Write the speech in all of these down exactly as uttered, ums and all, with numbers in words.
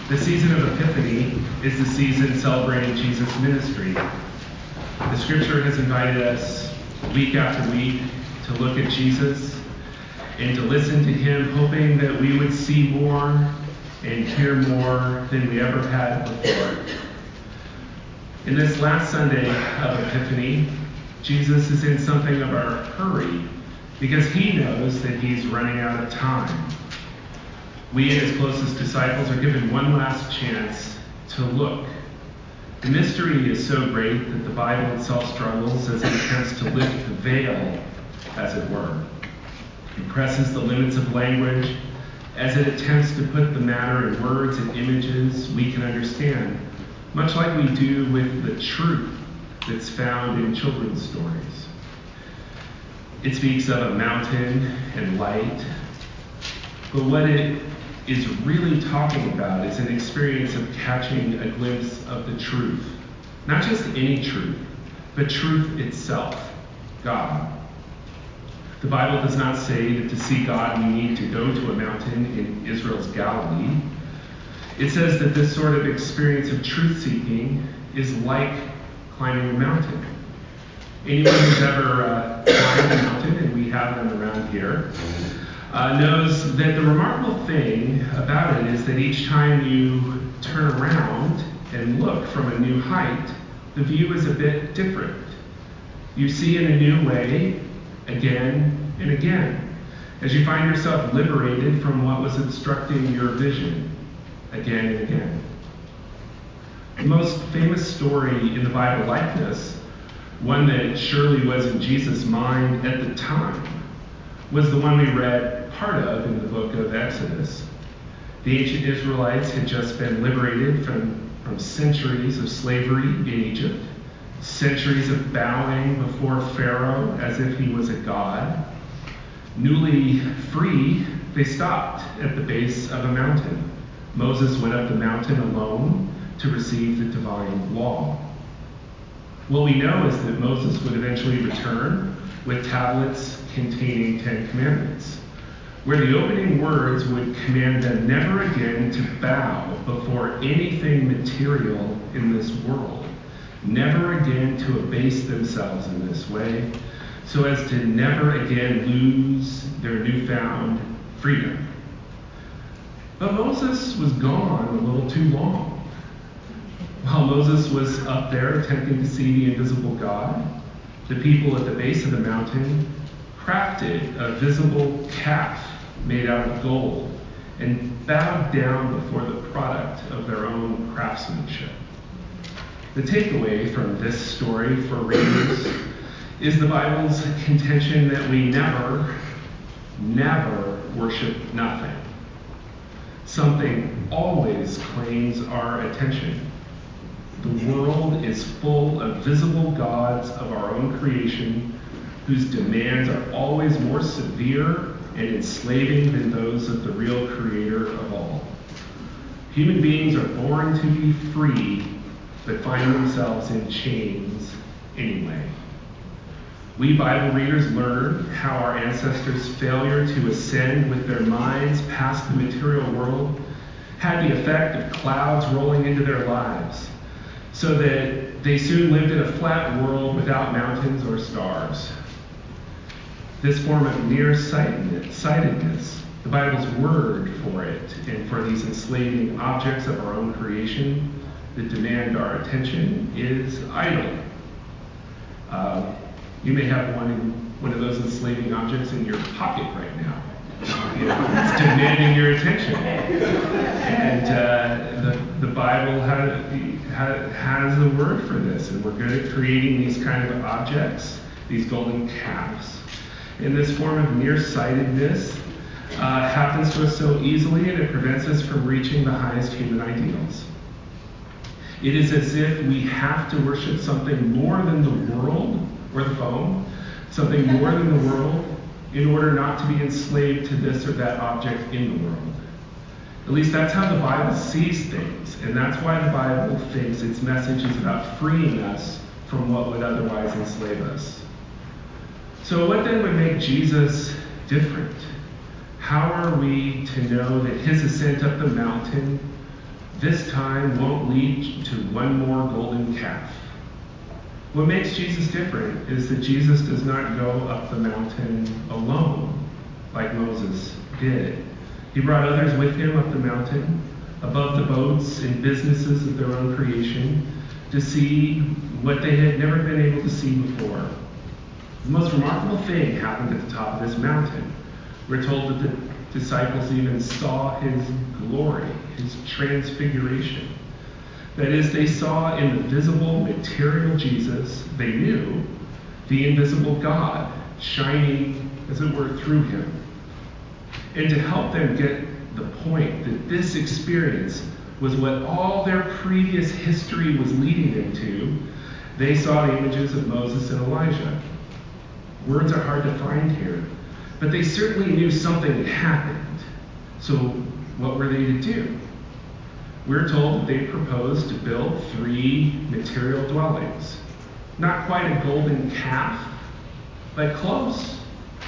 The season of Epiphany is the season celebrating Jesus' ministry. The scripture has invited us week after week to look at Jesus and to listen to him, hoping that we would see more and hear more than we ever had before. In this last Sunday of Epiphany, Jesus is in something of a hurry because he knows that he's running out of time. We and his closest disciples are given one last chance to look. The mystery is so great that the Bible itself struggles as it attempts to lift the veil, as it were. It presses the limits of language as it attempts to put the matter in words and images we can understand, much like we do with the truth that's found in children's stories. It speaks of a mountain and light, but what it is really talking about is an experience of catching a glimpse of the truth. Not just any truth, but truth itself, God. The Bible does not say that to see God we need to go to a mountain in Israel's Galilee. It says that this sort of experience of truth-seeking is like climbing a mountain. Anyone who's ever uh, climbed a mountain, and we have them around here, Uh, knows that the remarkable thing about it is that each time you turn around and look from a new height, the view is a bit different. You see in a new way again and again, as you find yourself liberated from what was obstructing your vision again and again. The most famous story in the Bible like this, one that surely was in Jesus' mind at the time, was the one we read part of in the book of Exodus. The ancient Israelites had just been liberated from, from centuries of slavery in Egypt, centuries of bowing before Pharaoh as if he was a god. Newly free, they stopped at the base of a mountain. Moses went up the mountain alone to receive the divine law. What we know is that Moses would eventually return with tablets containing Ten Commandments, where the opening words would command them never again to bow before anything material in this world, never again to abase themselves in this way, so as to never again lose their newfound freedom. But Moses was gone a little too long. While Moses was up there attempting to see the invisible God, the people at the base of the mountain crafted a visible calf made out of gold and bowed down before the product of their own craftsmanship. The takeaway from this story for readers is the Bible's contention that we never, never worship nothing. Something always claims our attention. The world is full of visible gods of our own creation whose demands are always more severe and enslaving than those of the real creator of all. Human beings are born to be free, but find themselves in chains anyway. We Bible readers learn how our ancestors' failure to ascend with their minds past the material world had the effect of clouds rolling into their lives, so that they soon lived in a flat world without mountains or stars. This form of nearsightedness, the Bible's word for it, and for these enslaving objects of our own creation that demand our attention, is idol. Uh, you may have one in, one of those enslaving objects in your pocket right now. You know, it's demanding your attention. And uh, the, the Bible has, has a word for this, and we're good at creating these kind of objects, these golden calves. And this form of nearsightedness uh, happens to us so easily, and it prevents us from reaching the highest human ideals. It is as if we have to worship something more than the world or the phone, something more than the world, in order not to be enslaved to this or that object in the world. At least that's how the Bible sees things, and that's why the Bible thinks its message is about freeing us from what would otherwise enslave us. So what then would make Jesus different? How are we to know that his ascent up the mountain this time won't lead to one more golden calf. What makes Jesus different is that Jesus does not go up the mountain alone like Moses did. He brought others with him up the mountain, above the boats and businesses of their own creation, to see what they had never been able to see before. The most remarkable thing happened at the top of this mountain. We're told that the disciples even saw his glory, his transfiguration. That is, they saw in the visible, material Jesus, they knew, the invisible God shining, as it were, through him. And to help them get the point that this experience was what all their previous history was leading them to, they saw the images of Moses and Elijah. Words are hard to find here, but they certainly knew something had happened. So what were they to do? We're told that they proposed to build three material dwellings. Not quite a golden calf, but close.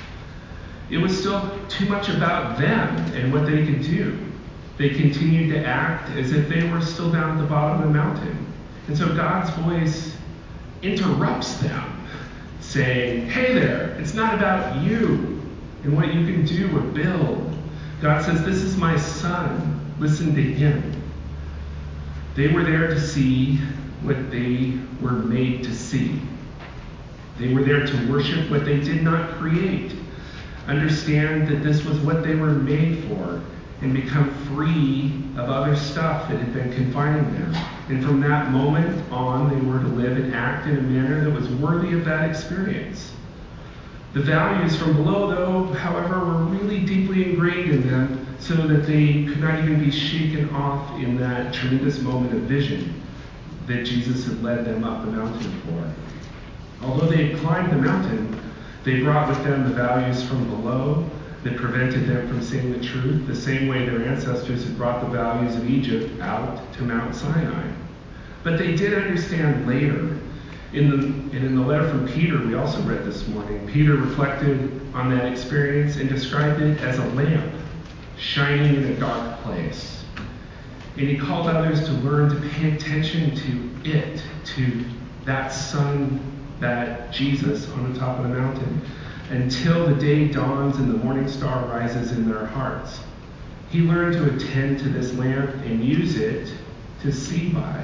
It was still too much about them and what they could do. They continued to act as if they were still down at the bottom of the mountain. And so God's voice interrupts them, saying, hey there, it's not about you and what you can do or build. God says, this is my son. Listen to him. They were there to see what they were made to see. They were there to worship what they did not create. Understand that this was what they were made for, and become free of other stuff that had been confining them. And from that moment on, they were to live and act in a manner that was worthy of that experience. The values from below, though, however, were really deeply ingrained in them, so that they could not even be shaken off in that tremendous moment of vision that Jesus had led them up the mountain for. Although they had climbed the mountain, they brought with them the values from below that prevented them from seeing the truth, the same way their ancestors had brought the values of Egypt out to Mount Sinai. But they did understand later. In the, and in the letter from Peter we also read this morning, Peter reflected on that experience and described it as a lamp shining in a dark place. And he called others to learn to pay attention to it, to that sun, that Jesus on the top of the mountain, until the day dawns and the morning star rises in their hearts. He learned to attend to this lamp and use it to see by.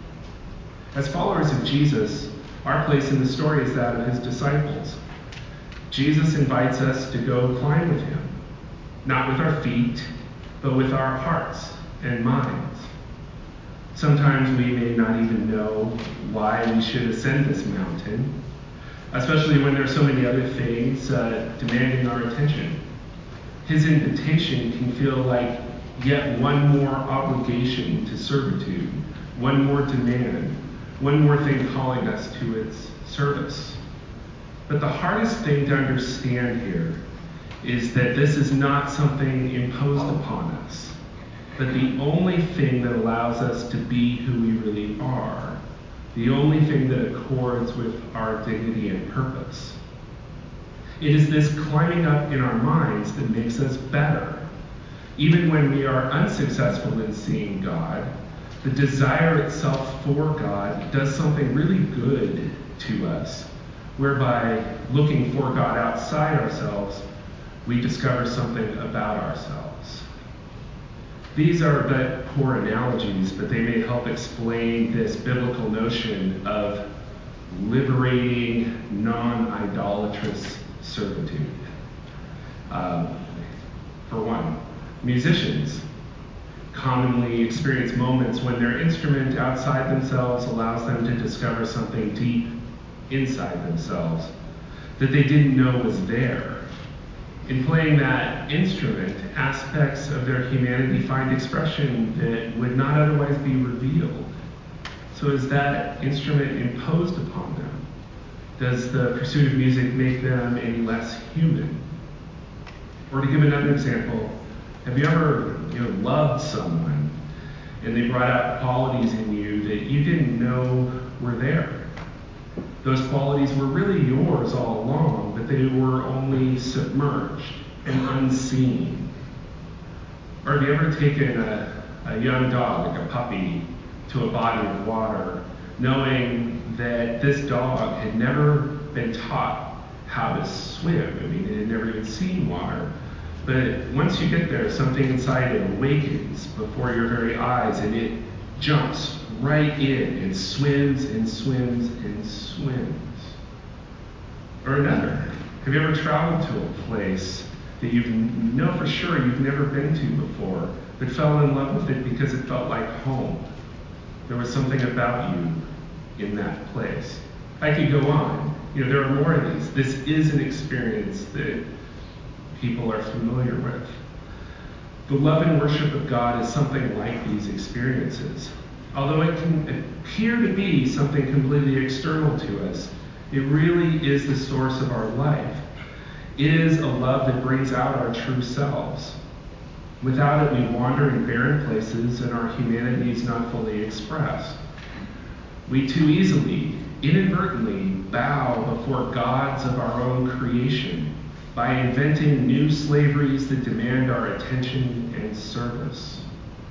As followers of Jesus, our place in the story is that of his disciples. Jesus invites us to go climb with him, not with our feet, but with our hearts and minds. Sometimes we may not even know why we should ascend this mountain, especially when there are so many other things uh, demanding our attention. His invitation can feel like yet one more obligation to servitude, one more demand, one more thing calling us to its service. But the hardest thing to understand here is that this is not something imposed upon us, but the only thing that allows us to be who we really are, the only thing that accords with our dignity and purpose. It is this climbing up in our minds that makes us better. Even when we are unsuccessful in seeing God, the desire itself for God does something really good to us, whereby looking for God outside ourselves, we discover something about ourselves. These are but poor analogies, but they may help explain this biblical notion of liberating non-idolatrous servitude. Um, for one, musicians commonly experience moments when their instrument outside themselves allows them to discover something deep inside themselves that they didn't know was there. In playing that instrument, aspects of their humanity find expression that would not otherwise be revealed. So is that instrument imposed upon them? Does the pursuit of music make them any less human? Or to give another example, have you ever you know, loved someone and they brought out qualities in you that you didn't know were there? Those qualities were really yours all along, but they were only submerged and unseen. Or have you ever taken a, a young dog, like a puppy, to a body of water, knowing that this dog had never been taught how to swim. I mean, it had never even seen water. But once you get there, something inside it awakens before your very eyes, and it jumps right in and swims and swims and swims. Or another, have you ever traveled to a place that you know for sure you've never been to before, but fell in love with it because it felt like home? There was something about you in that place. I could go on. You know, there are more of these. This is an experience that people are familiar with. The love and worship of God is something like these experiences. Although it can appear to be something completely external to us, it really is the source of our life. It is a love that brings out our true selves. Without it, we wander in barren places and our humanity is not fully expressed. We too easily, inadvertently, bow before gods of our own creation by inventing new slaveries that demand our attention and service.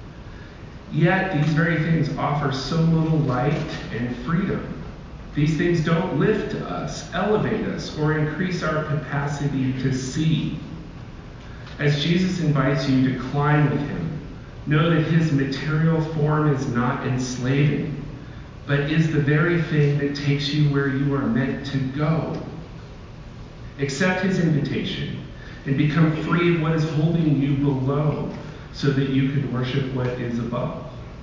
Yet, these very things offer so little light and freedom. These things don't lift us, elevate us, or increase our capacity to see. As Jesus invites you to climb with him, know that his material form is not enslaving, but is the very thing that takes you where you are meant to go. Accept his invitation and become free of what is holding you below so that you can worship what is above.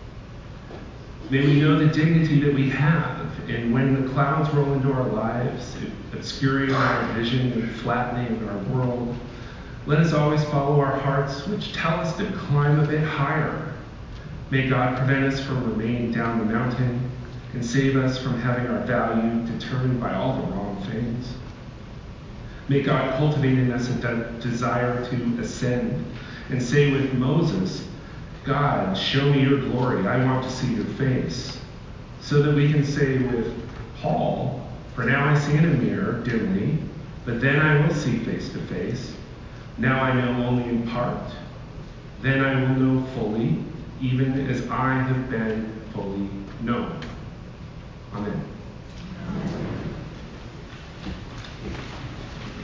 May we know the dignity that we have, and when the clouds roll into our lives, obscuring our vision and flattening our world, let us always follow our hearts, which tell us to climb a bit higher. May God prevent us from remaining down the mountain and save us from having our value determined by all the wrong things. May God cultivate in us a de- desire to ascend and say with Moses, God, show me your glory. I want to see your face. So that we can say with Paul, for now I see in a mirror dimly, but then I will see face to face. Now I know only in part. Then I will know fully, even as I have been fully known. Amen.